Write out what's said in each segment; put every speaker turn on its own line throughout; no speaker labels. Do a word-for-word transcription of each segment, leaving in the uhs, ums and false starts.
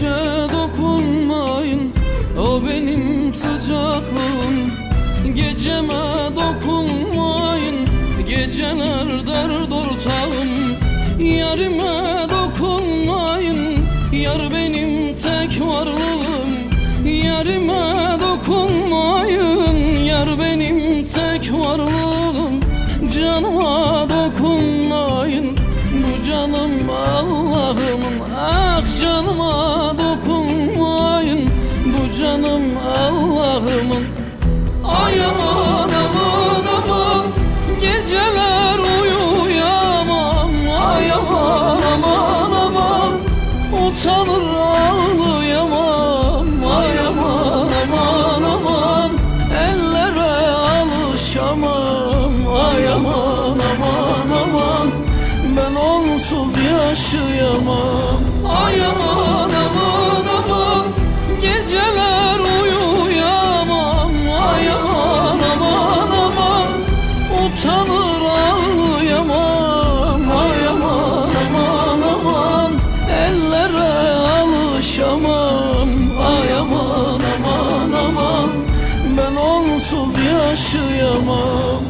güneşe dokunmayın, o benim sıcaklığım. Geceme dokunmayın, geceler dert ortağım. Yarime dokunmayın, yar benim tek varlığım. Yarime dokunmayın, yar benim tek varlığım. Canıma dokunmayın, bu canım Allah'ımın. Ah canıma dokunmayın, bu canım Allah'ımın. Ay aman aman aman, geceler uyuyamam. Ay aman aman aman, utanır ağlayamam. Ay aman aman aman, ellere alışamam. Ay aman aman aman, ben onsuz yaşayamam. Ay aman aman aman, geceler uyuyamam. Ay aman aman aman, utanır ağlayamam. Ay aman aman aman, ellere alışamam. Ay aman aman aman, ben onsuz yaşayamam.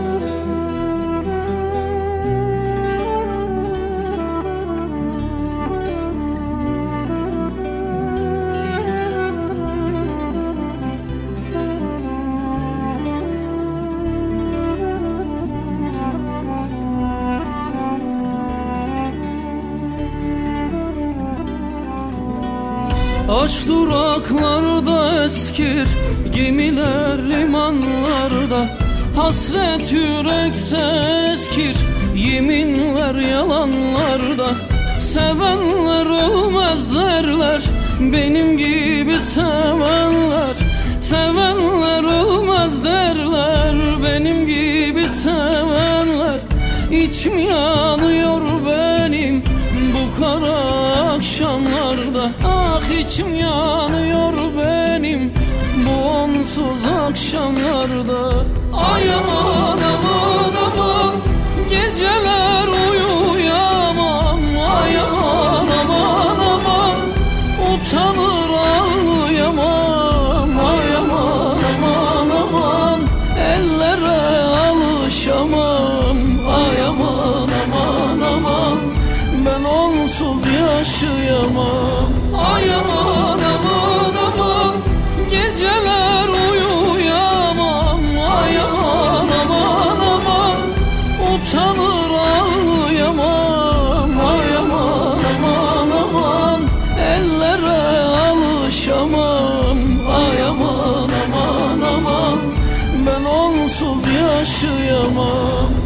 Aç duraklarda eskir gemiler limanlarda. Hasret yürekte eskir, yeminler yalanlarda. Sevenler olmaz derler, benim gibi sevenler. Sevenler olmaz derler, benim gibi sevenler. İçim yanıyor benim bu kara akşamlarda. Ah içim yanıyor benim bu onsuz akşamlarda. Ay aman aman aman, geceler uyuyamam. Ay aman aman aman, utanır ağlayamam. Ay aman aman aman, ellere alışamam. Ay aman aman aman, ben onsuz yaşayamam. Ay aman aman aman, geceler uyuyamam. Ay aman aman aman, utanır ağlayamam. Ay aman aman aman, ellere alışamam. Ay aman aman aman, ben onsuz yaşayamam.